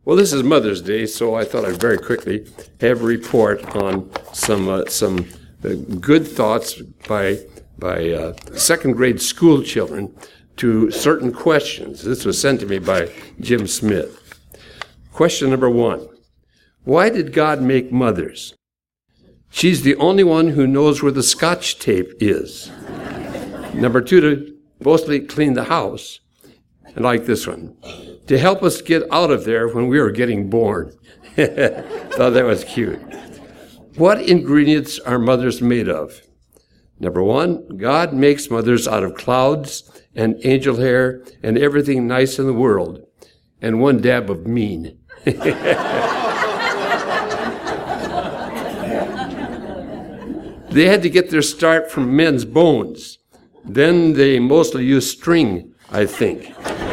Well, this is Mother's Day, so I thought I'd very quickly have a report on some good thoughts by second grade school children to certain questions. This was sent to me by Jim Smith. Question number 1. Why did God make mothers? She's the only one who knows where the Scotch tape is. Number 2, to mostly clean the house. I like this one. To help us get out of there when we were getting born. Thought that was cute. What ingredients are mothers made of? Number 1, God makes mothers out of clouds and angel hair and everything nice in the world, and 1 dab of mean. They had to get their start from men's bones. Then they mostly used string, I think.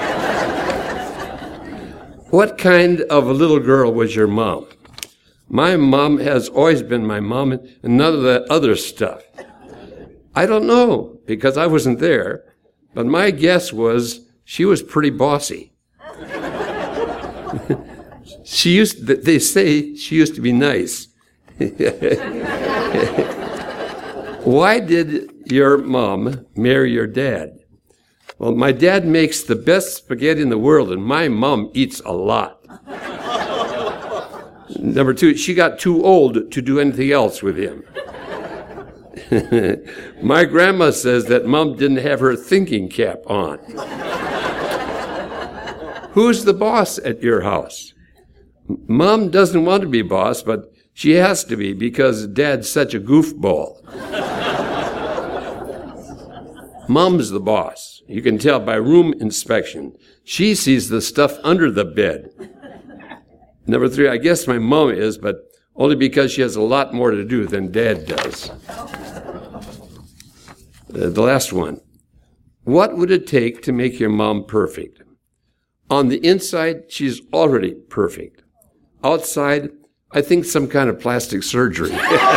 What kind of a little girl was your mom? My mom has always been my mom, and none of that other stuff. I don't know, because I wasn't there, but my guess was she was pretty bossy. They say she used to be nice. Why did your mom marry your dad? Well, my dad makes the best spaghetti in the world, and my mom eats a lot. Number 2, she got too old to do anything else with him. My grandma says that Mom didn't have her thinking cap on. Who's the boss at your house? Mom doesn't want to be boss, but she has to be because Dad's such a goofball. Mom's the boss. You can tell by room inspection. She sees the stuff under the bed. Number 3, I guess my mom is, but only because she has a lot more to do than Dad does. The last one. What would it take to make your mom perfect? On the inside, she's already perfect. Outside, I think some kind of plastic surgery.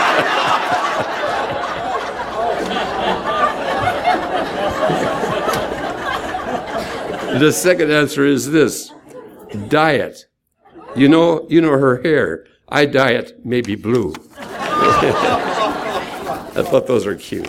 The second answer is this. Diet. You know her hair. I dye it maybe blue. I thought those are cute.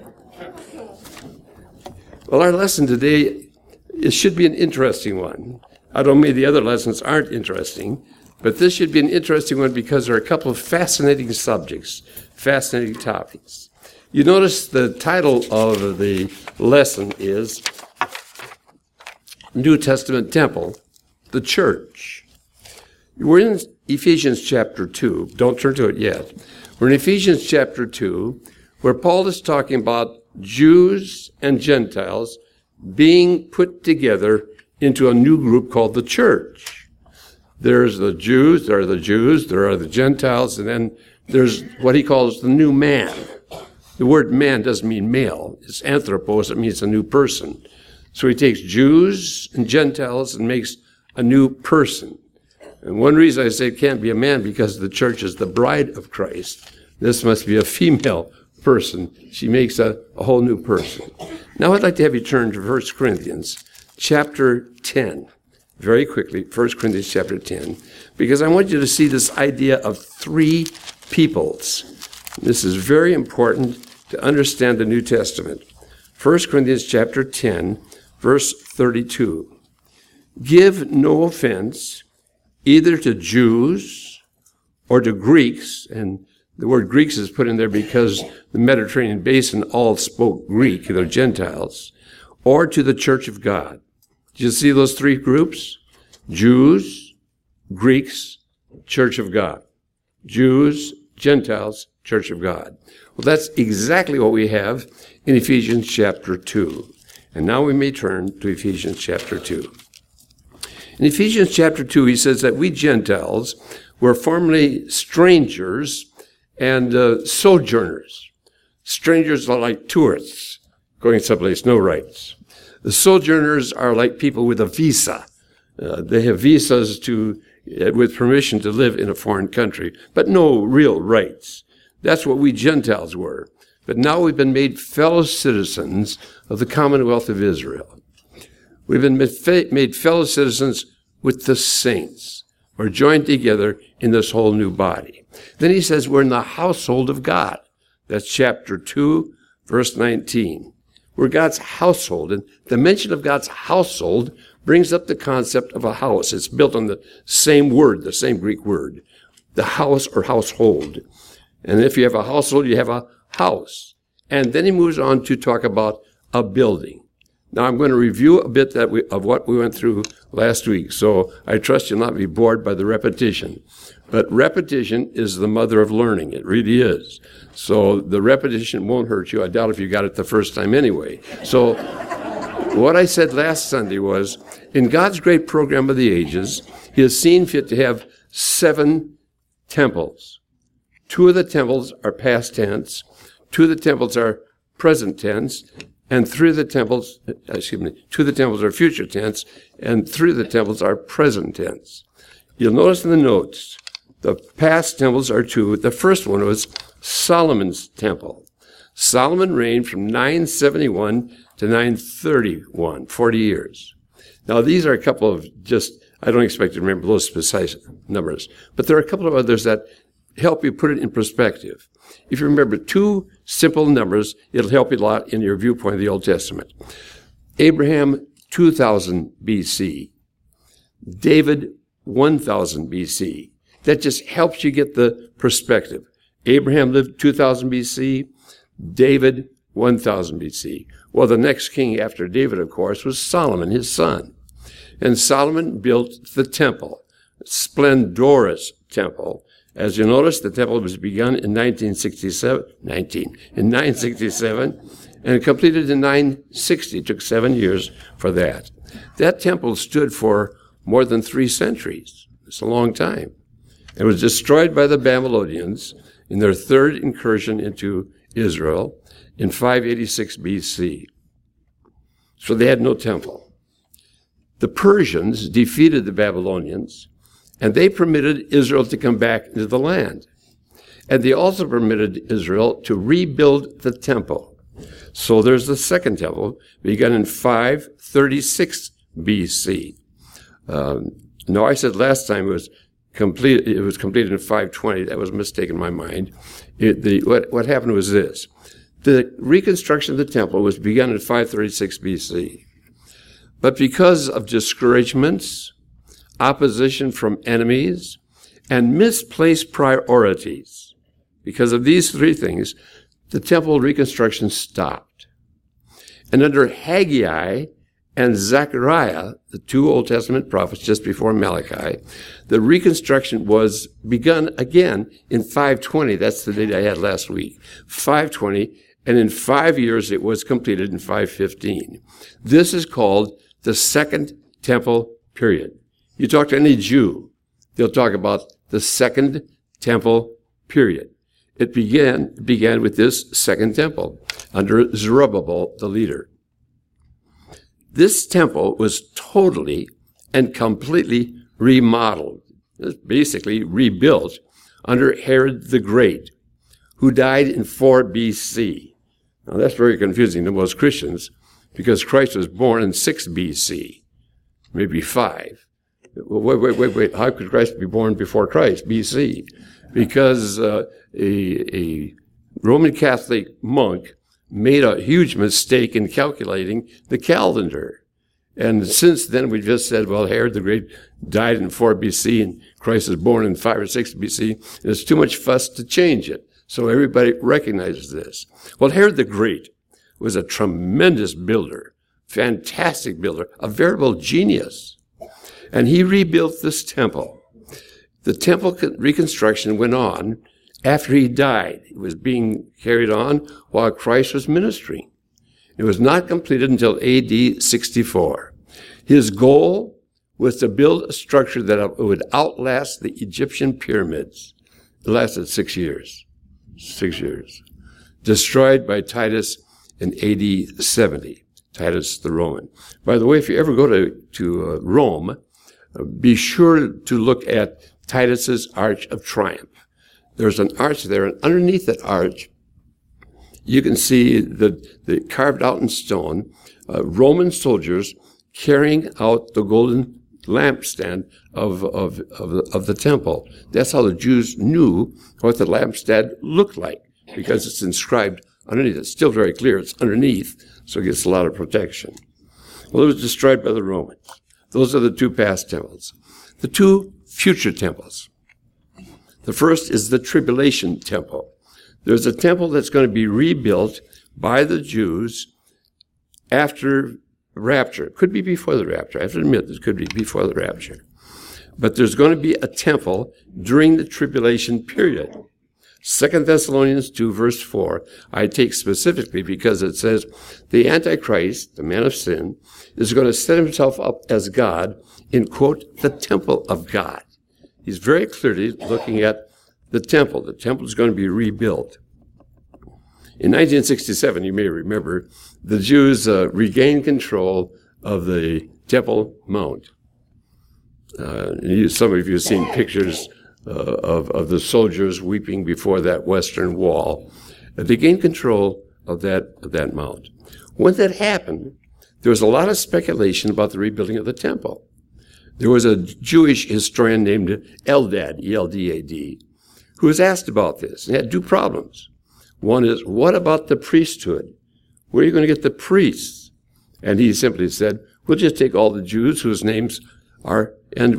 Well, our lesson today, it should be an interesting one. I don't mean the other lessons aren't interesting, but this should be an interesting one because there are a couple of fascinating subjects, fascinating topics. You notice the title of the lesson is New Testament Temple, the Church. We're in Ephesians chapter 2. Don't turn to it yet. We're in Ephesians chapter 2, where Paul is talking about Jews and Gentiles being put together into a new group called the church. There's the Jews, there are the Gentiles, and then there's what he calls the new man. The word man doesn't mean male. It's anthropos, it means a new person. So he takes Jews and Gentiles and makes a new person. And one reason I say it can't be a man because the church is the bride of Christ. This must be a female person. She makes a whole new person. Now I'd like to have you turn to 1 Corinthians chapter 10. Very quickly, 1 Corinthians chapter 10. Because I want you to see this idea of 3 peoples. This is very important to understand the New Testament. 1 Corinthians chapter 10, verse 32. Give no offense either to Jews or to Greeks, and the word Greeks is put in there because the Mediterranean basin all spoke Greek, they're Gentiles, or to the church of God. Do you see those 3 groups? Jews, Greeks, church of God. Jews, Gentiles, church of God. Well, that's exactly what we have in Ephesians chapter 2. And now we may turn to Ephesians chapter 2. In Ephesians chapter 2, he says that we Gentiles were formerly strangers and sojourners. Strangers are like tourists going someplace, no rights. The sojourners are like people with a visa. They have visas with permission to live in a foreign country, but no real rights. That's what we Gentiles were. But now we've been made fellow citizens of the Commonwealth of Israel. We've been made fellow citizens with the saints. We're joined together in this whole new body. Then he says we're in the household of God. That's chapter 2, verse 19. We're God's household. And the mention of God's household brings up the concept of a house. It's built on the same word, the same Greek word, the house or household. And if you have a household, you have a house. And then he moves on to talk about a building. Now I'm going to review a bit of what we went through last week, so I trust you'll not be bored by the repetition. But repetition is the mother of learning. It really is. So the repetition won't hurt you. I doubt if you got it the first time anyway. So what I said last Sunday was, in God's great program of the ages, he has seen fit to have 7 temples. 2 of the temples are past tense, 2 of the temples are present tense, and 2 of the temples are future tense, and 3 of the temples are present tense. You'll notice in the notes, the past temples are 2. The first one was Solomon's temple. Solomon reigned from 971 to 931, 40 years. Now, these are a couple of I don't expect you to remember those precise numbers, but there are a couple of others that help you put it in perspective. If you remember 2 simple numbers, it'll help you a lot in your viewpoint of the Old Testament. Abraham, 2000 BC. David, 1000 BC. That just helps you get the perspective. Abraham lived 2000 BC. David, 1000 BC. Well, the next king after David, of course, was Solomon, his son. And Solomon built the temple, splendorous temple. As you notice, the temple was begun in 967, and completed in 960. It took 7 years for that. That temple stood for more than 3 centuries. It's a long time. It was destroyed by the Babylonians in their 3rd incursion into Israel in 586 BC. So they had no temple. The Persians defeated the Babylonians, and they permitted Israel to come back into the land. And they also permitted Israel to rebuild the temple. So there's the second temple, begun in 536 BC. No, I said last time it was completed in 520. That was a mistake in my mind. What happened was this. The reconstruction of the temple was begun in 536 BC. But because of discouragements, opposition from enemies, and misplaced priorities, because of these 3 things, the temple reconstruction stopped. And under Haggai and Zechariah, the 2 Old Testament prophets just before Malachi, the reconstruction was begun again in 520. That's the date I had last week. 520, and in 5 years it was completed in 515. This is called the Second Temple period. You talk to any Jew, they'll talk about the Second Temple period. It began with this Second Temple under Zerubbabel, the leader. This temple was totally and completely remodeled, basically rebuilt under Herod the Great, who died in 4 BC. Now that's very confusing to most Christians because Christ was born in 6 BC, maybe 5. Wait. How could Christ be born before Christ, BC? Because a Roman Catholic monk made a huge mistake in calculating the calendar. And since then, we just said, well, Herod the Great died in 4 BC and Christ was born in 5 or 6 BC. And it's too much fuss to change it. So everybody recognizes this. Well, Herod the Great was a tremendous builder, fantastic builder, a veritable genius. And he rebuilt this temple. The temple reconstruction went on after he died. It was being carried on while Christ was ministering. It was not completed until AD 64. His goal was to build a structure that would outlast the Egyptian pyramids. It lasted 6 years. 6 years. Destroyed by Titus in AD 70. Titus the Roman. By the way, if you ever go to Rome, be sure to look at Titus's Arch of Triumph. There's an arch there, and underneath that arch, you can see the carved out in stone Roman soldiers carrying out the golden lampstand of the temple. That's how the Jews knew what the lampstand looked like, because it's inscribed underneath. It's still very clear. It's underneath, so it gets a lot of protection. Well, it was destroyed by the Romans. Those are the two past temples. The two future temples. The first is the tribulation temple. There's a temple that's going to be rebuilt by the Jews after rapture. It could be before the rapture. I have to admit, this could be before the rapture. But there's going to be a temple during the tribulation period. 2 Thessalonians 2, verse 4, I take specifically because it says, the Antichrist, the man of sin, is going to set himself up as God in, quote, the temple of God. He's very clearly looking at the temple. The temple is going to be rebuilt. In 1967, you may remember, the Jews regained control of the Temple Mount. Some of you have seen pictures of the soldiers weeping before that western wall. They gained control of that mount. When that happened, there was a lot of speculation about the rebuilding of the temple. There was a Jewish historian named Eldad, E-L-D-A-D, who was asked about this, and had two problems. One is, what about the priesthood? Where are you going to get the priests? And he simply said, we'll just take all the Jews whose names are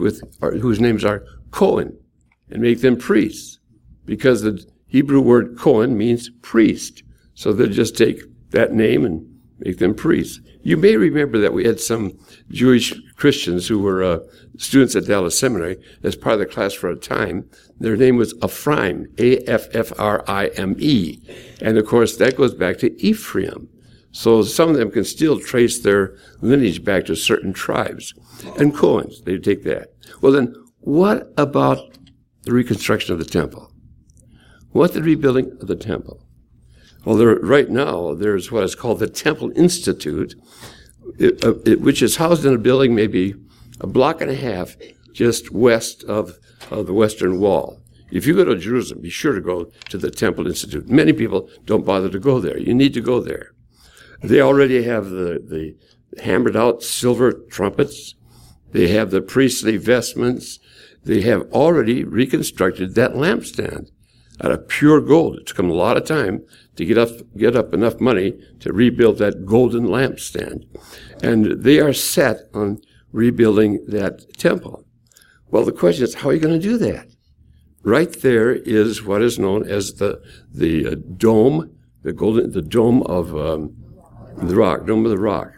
Cohen, and make them priests, because the Hebrew word Cohen means priest. So they'll just take that name and make them priests. You may remember that we had some Jewish Christians who were students at Dallas Seminary as part of the class for a time. Their name was Ephraim, A-F-F-R-I-M-E. And of course, that goes back to Ephraim. So some of them can still trace their lineage back to certain tribes. And Cohens, they take that. Well then, what about the reconstruction of the temple? What the rebuilding of the temple? Well, right now, there's what is called the Temple Institute, which is housed in a building maybe a block and a half just west of the Western Wall. If you go to Jerusalem, be sure to go to the Temple Institute. Many people don't bother to go there. You need to go there. They already have the hammered out silver trumpets. They have the priestly vestments. They have already reconstructed that lampstand out of pure gold. It took them a lot of time to get up enough money to rebuild that golden lampstand. And they are set on rebuilding that temple. Well, the question is, how are you going to do that? Right there is what is known as the dome, the dome of the rock, dome of the rock.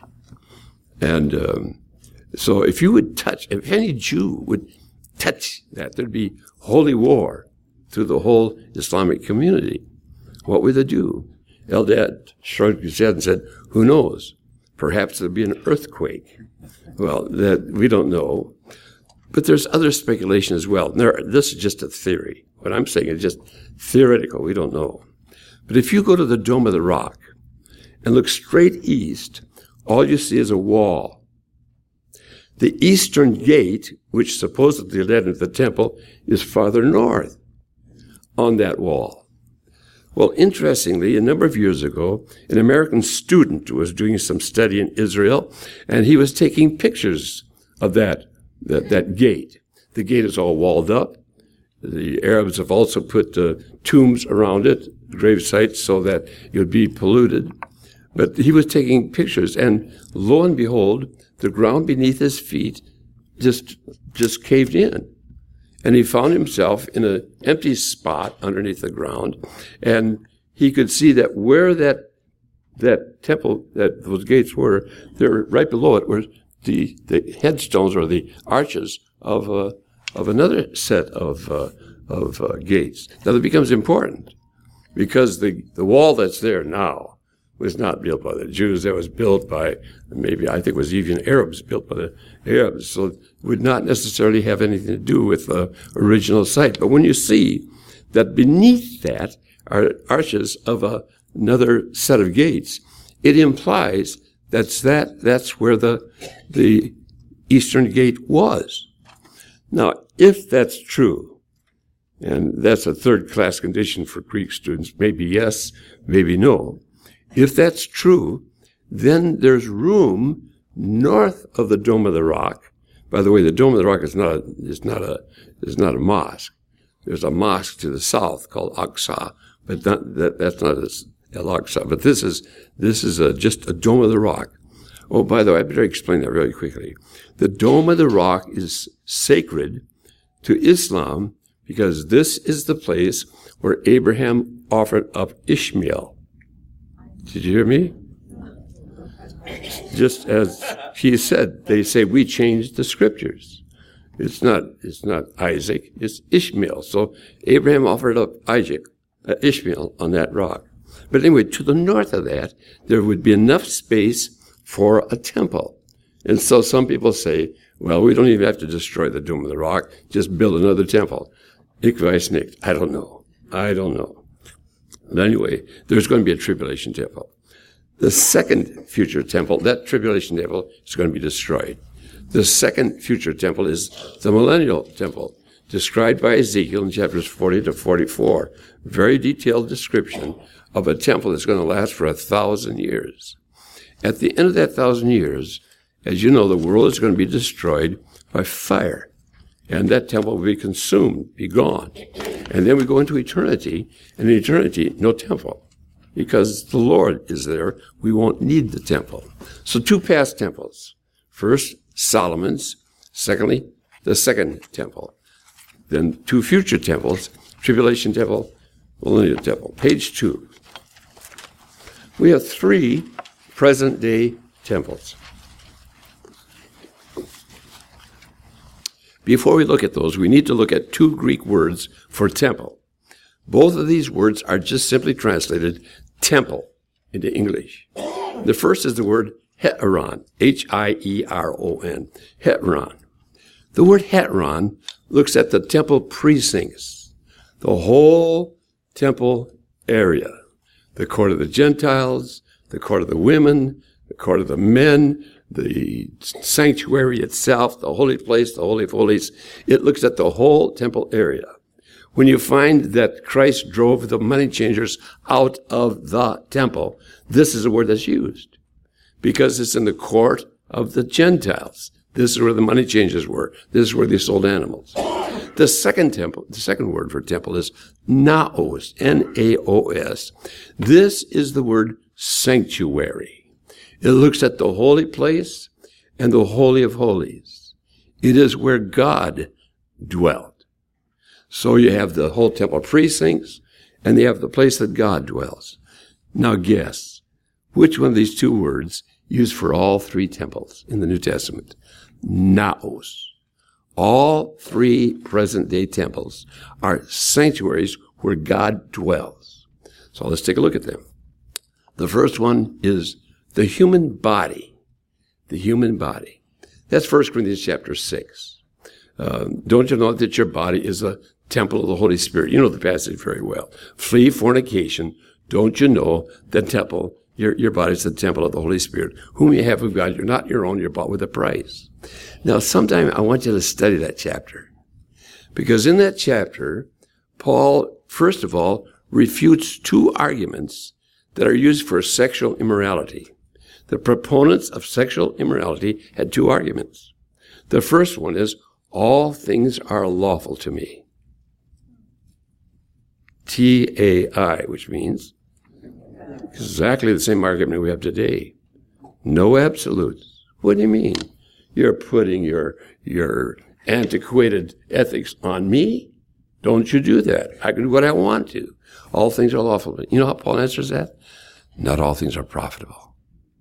And so if any Jew would touch that, there'd be holy war through the whole Islamic community. What would they do? Eldad shrugged his head and said, who knows? Perhaps there'd be an earthquake. Well, that we don't know. But there's other speculation as well. This is just a theory. What I'm saying is just theoretical. We don't know. But if you go to the Dome of the Rock and look straight east, all you see is a wall. The eastern gate, which supposedly led into the temple, is farther north on that wall. Well, interestingly, a number of years ago, an American student was doing some study in Israel, and he was taking pictures of that gate. The gate is all walled up. The Arabs have also put tombs around it, grave sites, so that it would be polluted. But he was taking pictures, and lo and behold, the ground beneath his feet just caved in. And he found himself in an empty spot underneath the ground, and he could see that where that temple, that those gates were, there right below it were the headstones or the arches of another set of gates. Now that becomes important because the wall that's there now was not built by the Jews. That was built by I think it was even Arabs, built by the Arabs. So it would not necessarily have anything to do with the original site. But when you see that beneath that are arches of another set of gates, it implies that's where the eastern gate was. Now, if that's true, and that's a third-class condition for Greek students, maybe yes, maybe no. If that's true, then there's room north of the Dome of the Rock By the way, the Dome of the Rock is not a mosque. There's a mosque to the south called Aqsa, but that's not Al-Aqsa. But this is just a Dome of the Rock. Oh, by the way, I better explain that really quickly. The Dome of the Rock is sacred to Islam because this is the place where Abraham offered up Ishmael. Did you hear me? Just as he said, they say we changed the scriptures. It's not Isaac, it's Ishmael. So Abraham offered up Ishmael on that rock. But anyway, to the north of that, there would be enough space for a temple. And so some people say, well, we don't even have to destroy the Dome of the Rock, just build another temple. Ich weiß nicht. I don't know. But anyway, there's going to be a tribulation temple. The second future temple, that tribulation temple, is going to be destroyed. The second future temple is the millennial temple, described by Ezekiel in chapters 40 to 44. Very detailed description of a temple that's going to last for 1,000 years. At the end of that 1,000 years, as you know, the world is going to be destroyed by fire. And that temple will be consumed, be gone. And then we go into eternity, and in eternity, no temple. Because the Lord is there, we won't need the temple. So 2 past temples. First, Solomon's. Secondly, the second temple. Then 2 future temples, tribulation temple, millennial temple. Page 2. We have 3 present-day temples. Before we look at those, we need to look at 2 Greek words for temple. Both of these words are just simply translated temple into English. The first is the word heteron, H-I-E-R-O-N, heteron. The word heteron looks at the temple precincts, the whole temple area, the court of the Gentiles, the court of the women, the court of the men, the sanctuary itself, the holy place, the Holy of Holies. It looks at the whole temple area. When you find that Christ drove the money changers out of the temple, this is a word that's used because it's in the court of the Gentiles. This is where the money changers were. This is where they sold animals. The second word for temple is naos, N-A-O-S. This is the word sanctuary. It looks at the holy place and the Holy of Holies. It is where God dwelt. So you have the whole temple precincts, and you have the place that God dwells. Now guess, which one of these 2 words used for all 3 temples in the New Testament? Naos. All 3 present-day temples are sanctuaries where God dwells. So let's take a look at them. The first one is the human body. The human body. That's 1 Corinthians chapter 6. Don't you know that your body is a temple of the Holy Spirit? You know the passage very well. Flee fornication. Don't you know the temple, your body is the temple of the Holy Spirit, whom you have of God. You're not your own. You're bought with a price. Now, sometime I want you to study that chapter. Because in that chapter, Paul, first of all, refutes 2 arguments that are used for sexual immorality. The proponents of sexual immorality had 2 arguments. The first one is, all things are lawful to me. T-A-I, which means exactly the same argument we have today. No absolutes. What do you mean? You're putting your antiquated ethics on me? Don't you do that. I can do what I want to. All things are lawful. You know how Paul answers that? Not all things are profitable.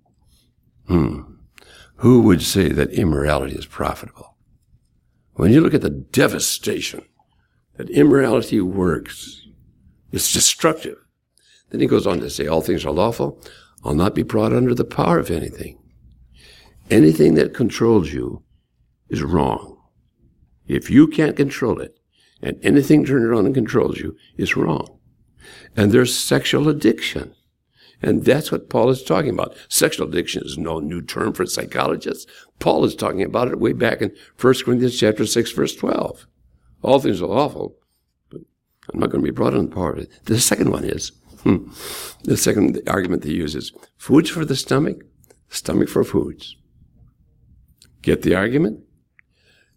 Who would say that immorality is profitable? When you look at the devastation that immorality works, it's destructive. Then he goes on to say, all things are lawful. I'll not be brought under the power of anything. Anything that controls you is wrong. If you can't control it, and anything turned around and controls you, is wrong. And there's sexual addiction. And that's what Paul is talking about. Sexual addiction is no new term for psychologists. Paul is talking about it way back in 1 Corinthians chapter 6, verse 12. All things are lawful, but I'm not going to be brought under the power of it. The second one is, the second argument they use is foods for the stomach for foods. Get the argument?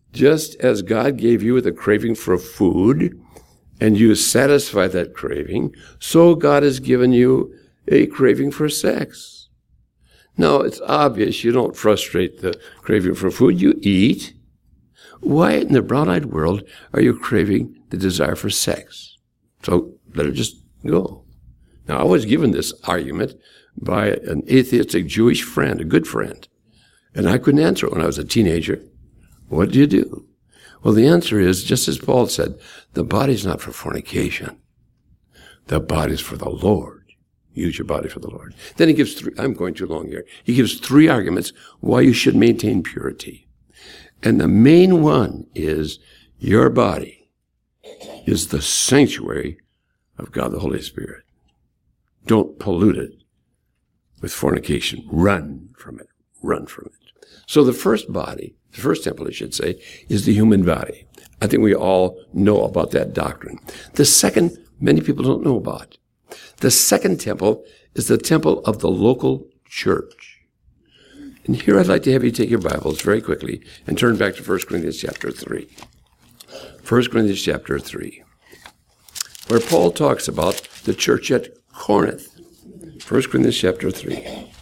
Just as God gave you the craving for food, and you satisfy that craving, so God has given you a craving for sex. Now, it's obvious you don't frustrate the craving for food. You eat. Why in the brown-eyed world are you craving the desire for sex? So let it just go. Now, I was given this argument by an atheistic Jewish friend, a good friend, and I couldn't answer it when I was a teenager. What do you do? Well, the answer is, just as Paul said, the body's not for fornication. The body's for the Lord. Use your body for the Lord. Then he gives three, I'm going too long here. He gives three arguments why you should maintain purity. And the main one is your body is the sanctuary of God the Holy Spirit. Don't pollute it with fornication. Run from it. Run from it. So the first body, the first temple, I should say, is the human body. I think we all know about that doctrine. The second, many people don't know about. The second temple is the temple of the local church. And here I'd like to have you take your Bibles very quickly and turn back to 1 Corinthians chapter 3. 1 Corinthians chapter 3, where Paul talks about the church at Corinth. 1 Corinthians chapter 3.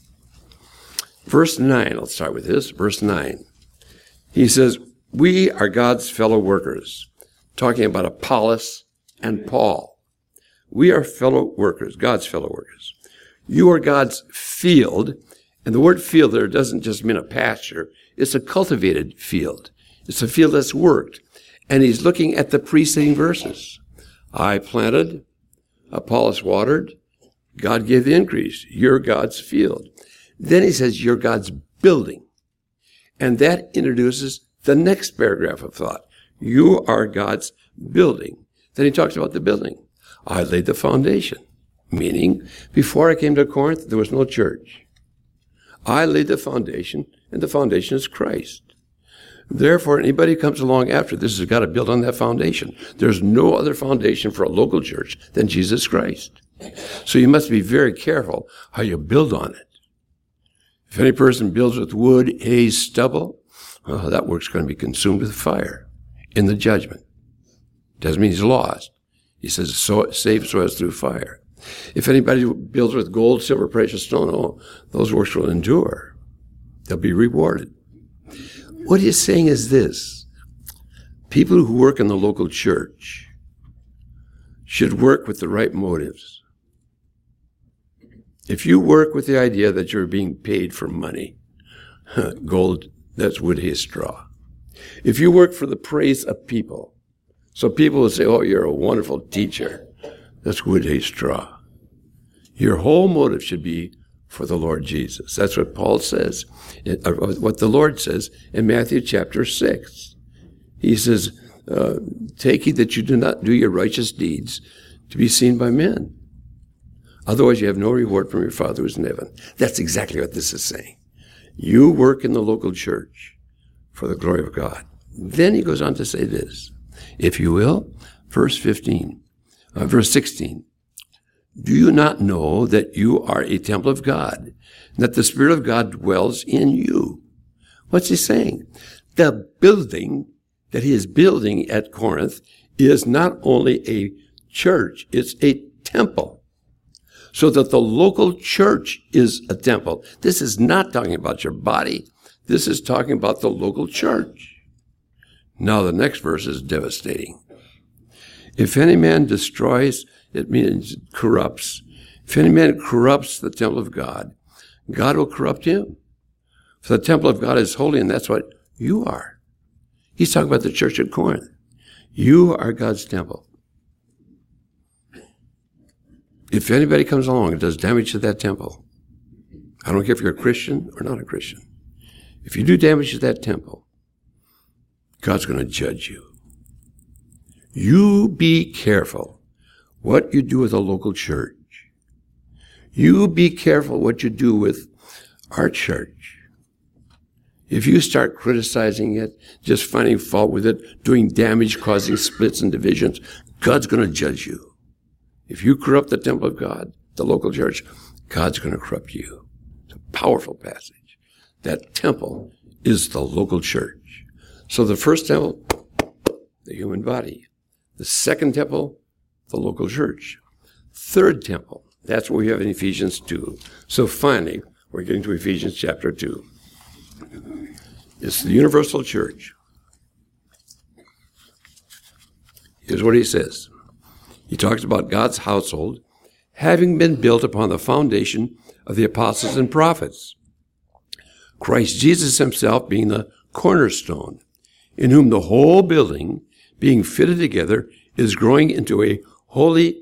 Verse 9, let's start with this. Verse 9. He says, we are God's fellow workers, talking about Apollos and Paul. We are fellow workers, God's fellow workers. You are God's field, and the word field there doesn't just mean a pasture. It's a cultivated field. It's a field that's worked. And he's looking at the preceding verses. I planted, Apollos watered, God gave the increase. You're God's field. Then he says, you're God's building. And that introduces the next paragraph of thought. You are God's building. Then he talks about the building. I laid the foundation, meaning before I came to Corinth, there was no church. I laid the foundation, and the foundation is Christ. Therefore, anybody who comes along after this has got to build on that foundation. There's no other foundation for a local church than Jesus Christ. So you must be very careful how you build on it. If any person builds with wood, hay, stubble, well, that work's going to be consumed with fire in the judgment. Doesn't mean he's lost. He says, saved so as through fire. If anybody builds with gold, silver, precious stone, oh, those works will endure. They'll be rewarded. What he's saying is this. People who work in the local church should work with the right motives. If you work with the idea that you're being paid for money, gold, that's wood, hay, straw. If you work for the praise of people, so people will say, oh, you're a wonderful teacher, that's wood, hay, straw. Your whole motive should be for the Lord Jesus. That's what Paul says, what the Lord says in Matthew chapter 6. He says, take heed that you do not do your righteous deeds to be seen by men. Otherwise, you have no reward from your Father who is in heaven. That's exactly what this is saying. You work in the local church for the glory of God. Then he goes on to say this, if you will, verse 16. Do you not know that you are a temple of God, and that the Spirit of God dwells in you? What's he saying? The building that he is building at Corinth is not only a church, it's a temple. So that the local church is a temple. This is not talking about your body. This is talking about the local church. Now the next verse is devastating. If any man destroys, it means corrupts. If any man corrupts the temple of God, God will corrupt him. For the temple of God is holy, and that's what you are. He's talking about the church at Corinth. You are God's temple. If anybody comes along and does damage to that temple, I don't care if you're a Christian or not a Christian. If you do damage to that temple, God's going to judge you. You be careful what you do with a local church. You be careful what you do with our church. If you start criticizing it, just finding fault with it, doing damage, causing splits and divisions, God's going to judge you. If you corrupt the temple of God, the local church, God's going to corrupt you. It's a powerful passage. That temple is the local church. So the first temple, the human body. The second temple, the local church. Third temple, that's what we have in Ephesians 2. So finally, we're getting to Ephesians chapter 2. It's the universal church. Here's what he says. He talks about God's household having been built upon the foundation of the apostles and prophets, Christ Jesus himself being the cornerstone, in whom the whole building, being fitted together, is growing into a holy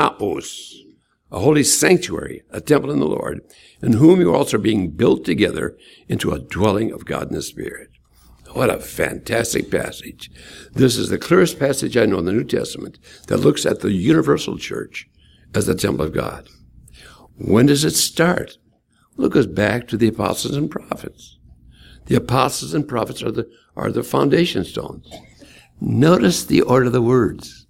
naos, a holy sanctuary, a temple in the Lord, in whom you also are being built together into a dwelling of God in the Spirit. What a fantastic passage. This is the clearest passage I know in the New Testament that looks at the universal church as the temple of God. When does it start? Well, it goes back to the apostles and prophets. The apostles and prophets are the foundation stones. Notice the order of the words.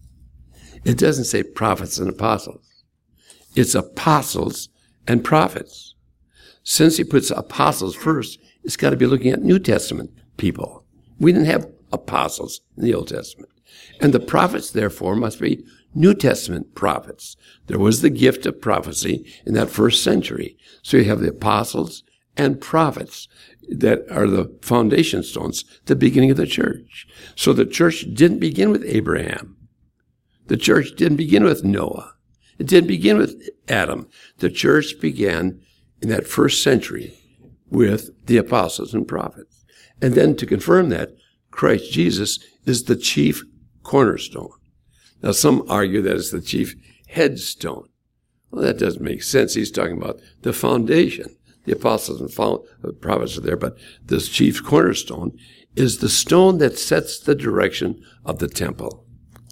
It doesn't say prophets and apostles. It's apostles and prophets. Since he puts apostles first, it's got to be looking at New Testament people. We didn't have apostles in the Old Testament. And the prophets, therefore, must be New Testament prophets. There was the gift of prophecy in that first century. So you have the apostles and prophets that are the foundation stones, the beginning of the church. So the church didn't begin with Abraham. The church didn't begin with Noah. It didn't begin with Adam. The church began in that first century with the apostles and prophets. And then to confirm that, Christ Jesus is the chief cornerstone. Now, some argue that it's the chief headstone. Well, that doesn't make sense. He's talking about the foundation. The apostles and prophets are there, but this chief cornerstone is the stone that sets the direction of the temple.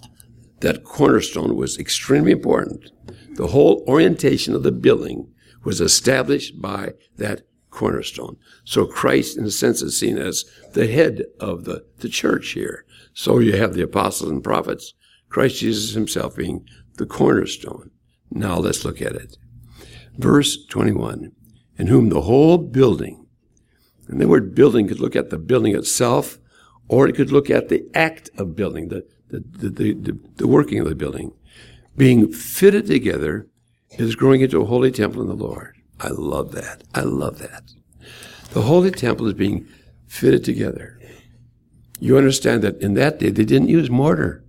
That cornerstone was extremely important. The whole orientation of the building was established by that cornerstone. So Christ, in a sense, is seen as the head of the church here. So you have the apostles and prophets, Christ Jesus himself being the cornerstone. Now let's look at it. Verse 21, in whom the whole building, and the word building could look at the building itself, or it could look at the act of building, the working of the building, being fitted together, is growing into a holy temple in the Lord. I love that. I love that. The holy temple is being fitted together. You understand that in that day, they didn't use mortar.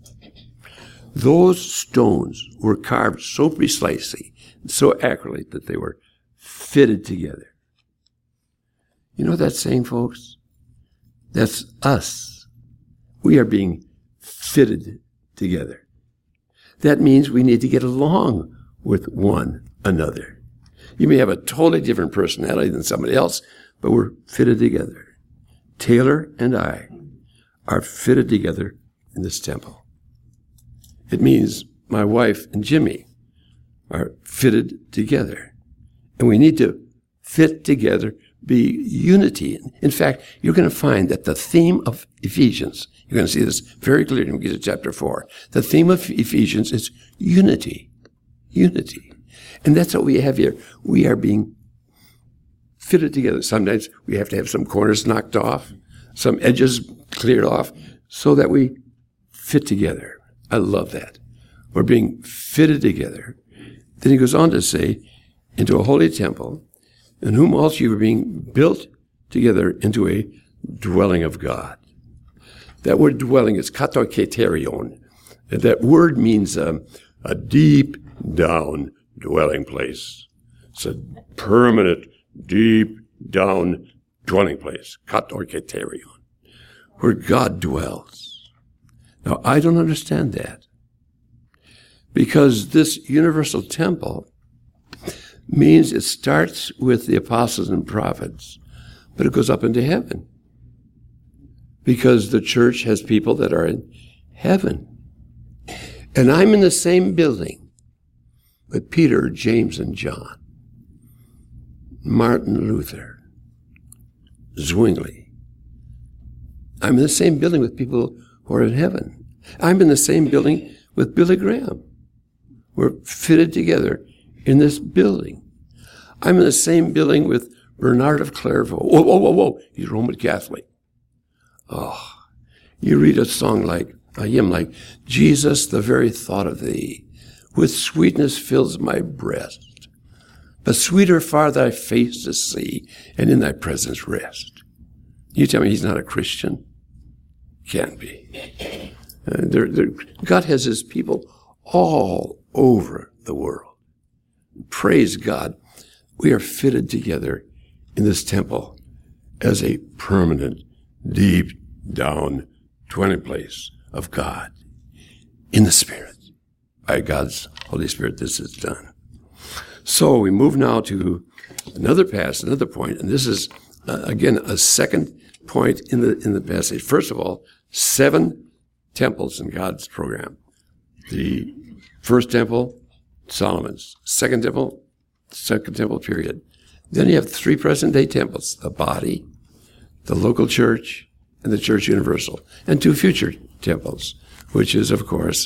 Those stones were carved so precisely, so accurately, that they were fitted together. You know what that's saying, folks? That's us. We are being fitted together. That means we need to get along with one another. You may have a totally different personality than somebody else, but we're fitted together. Taylor and I are fitted together in this temple. It means my wife and Jimmy are fitted together. And we need to fit together, be unity. In fact, you're going to find that the theme of Ephesians, you're going to see this very clearly when we get to chapter 4. The theme of Ephesians is unity. Unity. And that's what we have here. We are being fitted together. Sometimes we have to have some corners knocked off, some edges cleared off, so that we fit together. I love that. We're being fitted together. Then he goes on to say, into a holy temple, in whom also you are being built together into a dwelling of God. That word dwelling is katoketerion. And that word means a deep down dwelling place. It's a permanent, deep down dwelling place, katoketerion, where God dwells. Now, I don't understand that, because this universal temple means it starts with the apostles and prophets, but it goes up into heaven, because the church has people that are in heaven. And I'm in the same building with Peter, James, and John, Martin Luther, Zwingli. I'm in the same building with people who are in heaven. I'm in the same building with Billy Graham. We're fitted together in this building. I'm in the same building with Bernard of Clairvaux. Whoa. He's Roman Catholic. Oh, you read a hymn like, Jesus, the very thought of thee, with sweetness fills my breast. But sweeter far thy face to see, and in thy presence rest. You tell me he's not a Christian? Can't be. God has his people all over the world. Praise God. We are fitted together in this temple as a permanent, deep down dwelling place of God in the Spirit. By God's Holy Spirit, this is done. So we move now to another point, and this is, again, a second point in the passage. First of all, 7 temples in God's program. The first temple, Solomon's. Second temple period. Then you have 3 present-day temples, the body, the local church, and the church universal, and 2 future temples, which are, of course,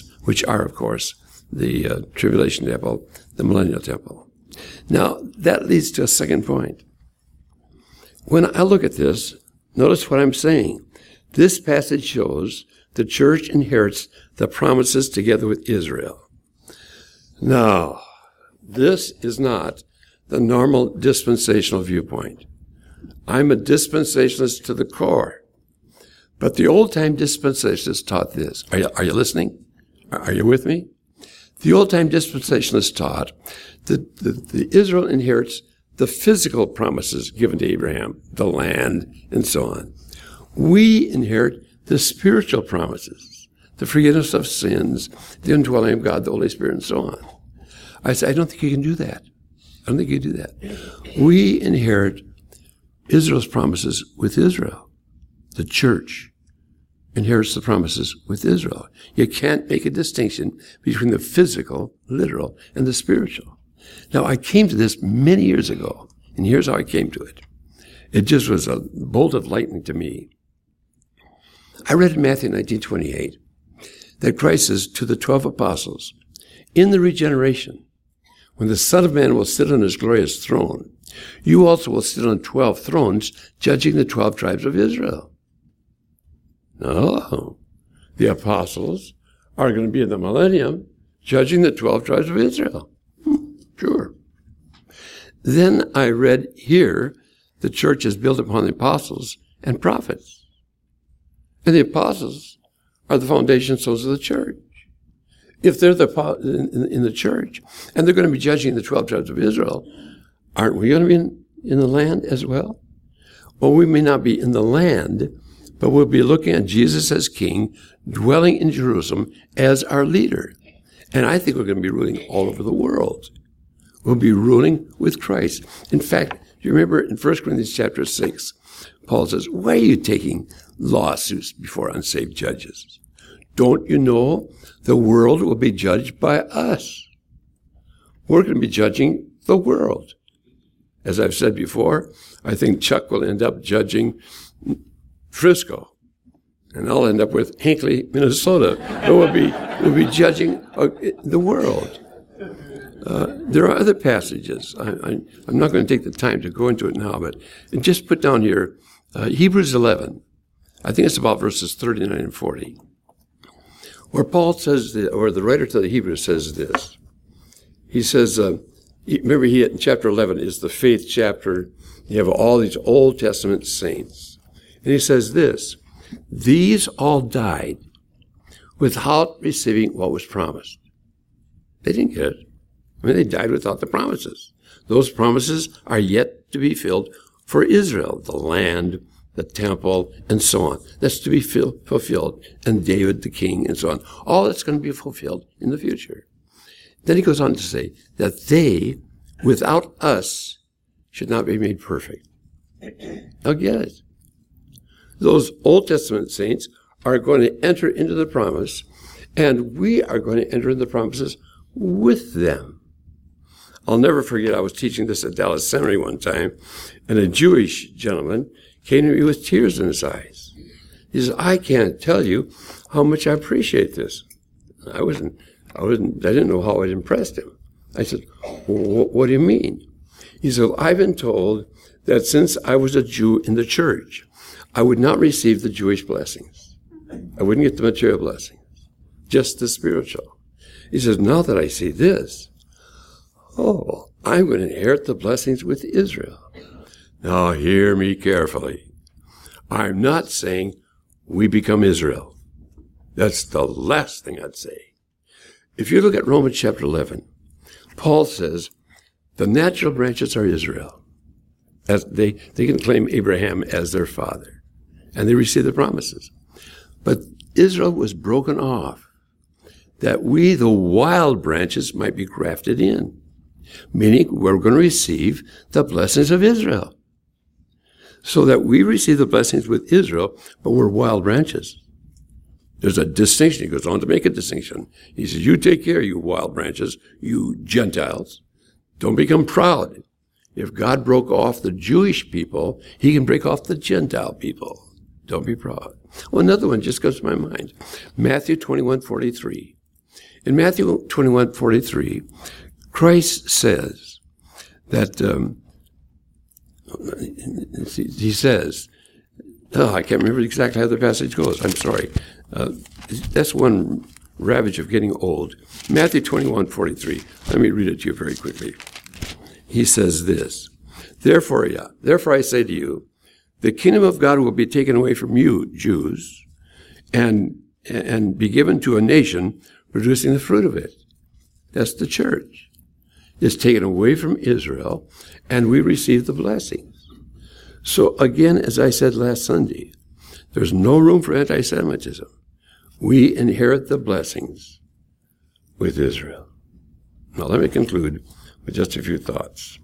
the tribulation temple, the millennial temple. Now, that leads to a second point. When I look at this, notice what I'm saying. This passage shows the church inherits the promises together with Israel. Now, this is not the normal dispensational viewpoint. I'm a dispensationalist to the core. But the old-time dispensationalists taught this. Are you listening? Are you with me? The old-time dispensationalists taught that the Israel inherits the physical promises given to Abraham, the land, and so on. We inherit the spiritual promises, the forgiveness of sins, the indwelling of God, the Holy Spirit, and so on. I say, I don't think you can do that. I don't think you can do that. We inherit Israel's promises with Israel. The church inherits the promises with Israel. You can't make a distinction between the physical, literal, and the spiritual. Now, I came to this many years ago, and here's how I came to it. It just was a bolt of lightning to me. I read in Matthew 19:28 that Christ says to the 12 apostles, in the regeneration, when the Son of Man will sit on his glorious throne, you also will sit on 12 thrones, judging the 12 tribes of Israel. No, the apostles are going to be in the millennium, judging the 12 tribes of Israel. Sure. Then I read here, the church is built upon the apostles and prophets. And the apostles are the foundation stones of the church. If they're in the church, and they're going to be judging the 12 tribes of Israel, aren't we going to be in the land as well? Well, we may not be in the land, but we'll be looking at Jesus as king, dwelling in Jerusalem as our leader. And I think we're going to be ruling all over the world. We'll be ruling with Christ. In fact, you remember in 1 Corinthians chapter 6, Paul says, why are you taking lawsuits before unsaved judges? Don't you know the world will be judged by us? We're going to be judging the world. As I've said before, I think Chuck will end up judging Frisco, and I'll end up with Hinckley, Minnesota. We'll be judging the world. There are other passages. I'm not going to take the time to go into it now, but just put down here Hebrews 11. I think it's about verses 39 and 40, where Paul says, or the writer to the Hebrews says this. He says, remember, in chapter 11 is the faith chapter. You have all these Old Testament saints. And he says this, these all died without receiving what was promised. They didn't get it. I mean, they died without the promises. Those promises are yet to be filled for Israel, the land, the temple, and so on. That's to be fulfilled. And David, the king, and so on. All that's going to be fulfilled in the future. Then he goes on to say that they, without us, should not be made perfect. Now get it. Those Old Testament saints are going to enter into the promise, and we are going to enter into the promises with them. I'll never forget, I was teaching this at Dallas Seminary one time, and a Jewish gentleman came to me with tears in his eyes. He says, I can't tell you how much I appreciate this. I didn't know how it impressed him. I said, what do you mean? He said, I've been told that since I was a Jew in the church, I would not receive the Jewish blessings. I wouldn't get the material blessings, just the spiritual. He says, now that I see this, I'm going to inherit the blessings with Israel. Now hear me carefully. I'm not saying we become Israel. That's the last thing I'd say. If you look at Romans chapter 11, Paul says the natural branches are Israel. As they can claim Abraham as their father, and they receive the promises. But Israel was broken off, that we, the wild branches, might be grafted in, meaning we're going to receive the blessings of Israel. So that we receive the blessings with Israel, but we're wild branches. There's a distinction. He goes on to make a distinction. He says, you take care, you wild branches, you Gentiles. Don't become proud. If God broke off the Jewish people, he can break off the Gentile people. Don't be proud. Well, another one just comes to my mind. Matthew 21:43. In Matthew 21:43, Christ says that, he says, I can't remember exactly how the passage goes. I'm sorry. That's one ravage of getting old. Matthew 21:43. Let me read it to you very quickly. He says this, Therefore I say to you, the kingdom of God will be taken away from you, Jews, and be given to a nation producing the fruit of it. That's the church. It's taken away from Israel, and we receive the blessings. So again, as I said last Sunday, there's no room for anti-Semitism. We inherit the blessings with Israel. Now let me conclude with just a few thoughts.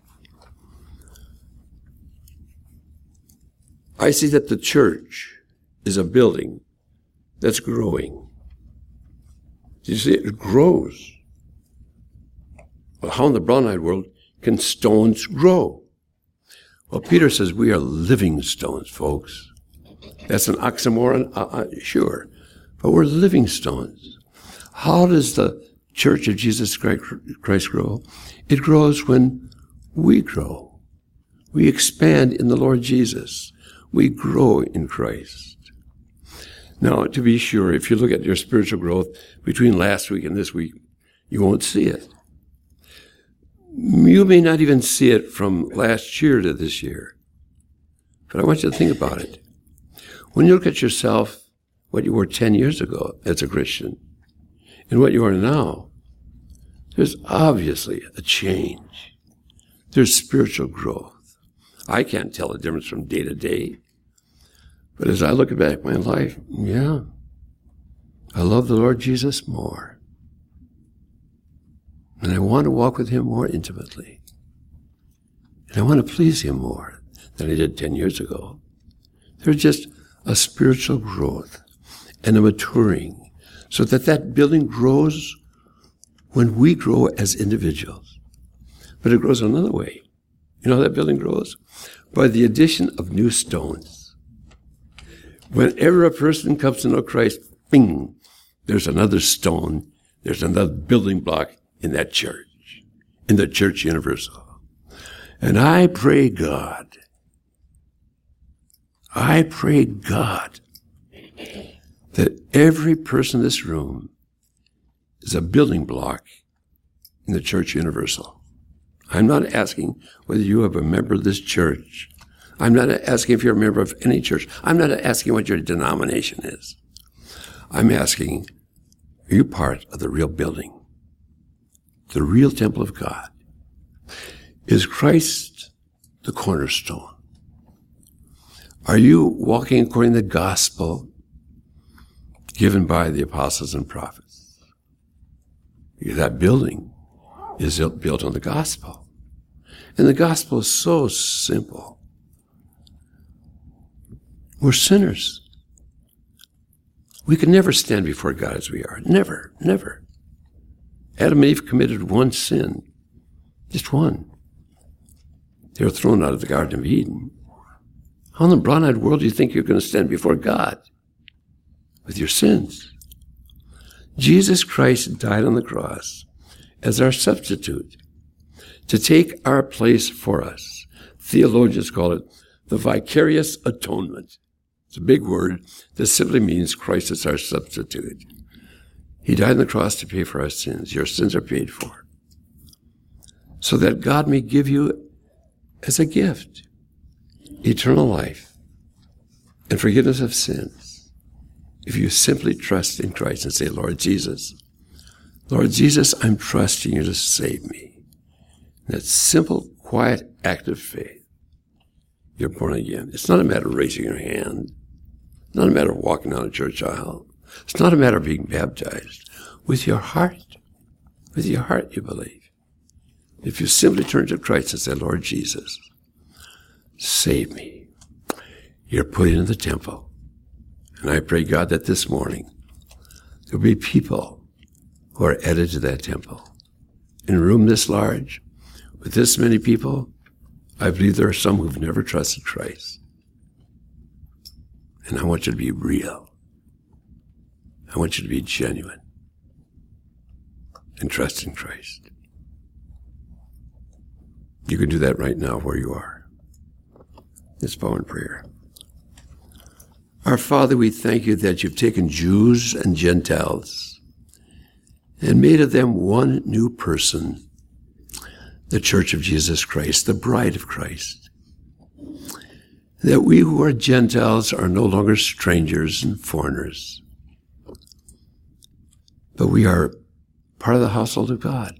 I see that the church is a building that's growing. You see, it grows. Well, how in the brown-eyed world can stones grow? Well, Peter says we are living stones, folks. That's an oxymoron, sure. But we're living stones. How does the Church of Jesus Christ grow? It grows when we grow. We expand in the Lord Jesus. We grow in Christ. Now, to be sure, if you look at your spiritual growth between last week and this week, you won't see it. You may not even see it from last year to this year. But I want you to think about it. When you look at yourself, what you were 10 years ago as a Christian, and what you are now, there's obviously a change. There's spiritual growth. I can't tell the difference from day to day. But as I look back at my life, yeah, I love the Lord Jesus more. And I want to walk with him more intimately. And I want to please him more than I did 10 years ago. There's just a spiritual growth and a maturing so that building grows when we grow as individuals. But it grows another way. You know how that building grows? By the addition of new stones. Whenever a person comes to know Christ, bing, there's another stone, there's another building block in that church, in the church universal. And I pray God that every person in this room is a building block in the church universal. I'm not asking whether you are a member of this church. I'm not asking if you're a member of any church. I'm not asking what your denomination is. I'm asking, are you part of the real building? The real temple of God? Is Christ the cornerstone? Are you walking according to the gospel given by the apostles and prophets? That building is built on the gospel. And the gospel is so simple. We're sinners. We can never stand before God as we are. Never, never. Adam and Eve committed one sin. Just one. They were thrown out of the Garden of Eden. How in the brown-eyed world do you think you're going to stand before God with your sins? Jesus Christ died on the cross as our substitute to take our place for us. Theologians call it the vicarious atonement. It's a big word that simply means Christ is our substitute. He died on the cross to pay for our sins. Your sins are paid for. So that God may give you as a gift eternal life and forgiveness of sins. If you simply trust in Christ and say, Lord Jesus, I'm trusting you to save me. That simple, quiet act of faith, you're born again. It's not a matter of raising your hand. It's not a matter of walking down a church aisle. It's not a matter of being baptized. With your heart you believe. If you simply turn to Christ and say, Lord Jesus, save me, you're put into the temple. And I pray, God, that this morning there'll be people who are added to that temple. In a room this large, with this many people, I believe there are some who've never trusted Christ. And I want you to be real. I want you to be genuine and trust in Christ. You can do that right now where you are. Let's bow in prayer. Our Father, we thank you that you've taken Jews and Gentiles and made of them one new person, the Church of Jesus Christ, the bride of Christ. That we who are Gentiles are no longer strangers and foreigners, but we are part of the household of God.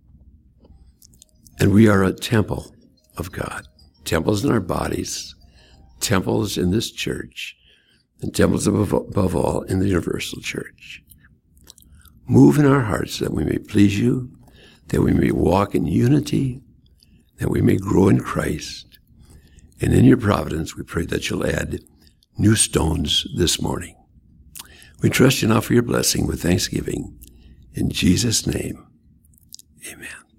And we are a temple of God. Temples in our bodies, temples in this church, and temples above all in the universal church. Move in our hearts that we may please you, that we may walk in unity, that we may grow in Christ. And in your providence, we pray that you'll add new stones this morning. We trust you now for your blessing with thanksgiving. In Jesus' name, amen.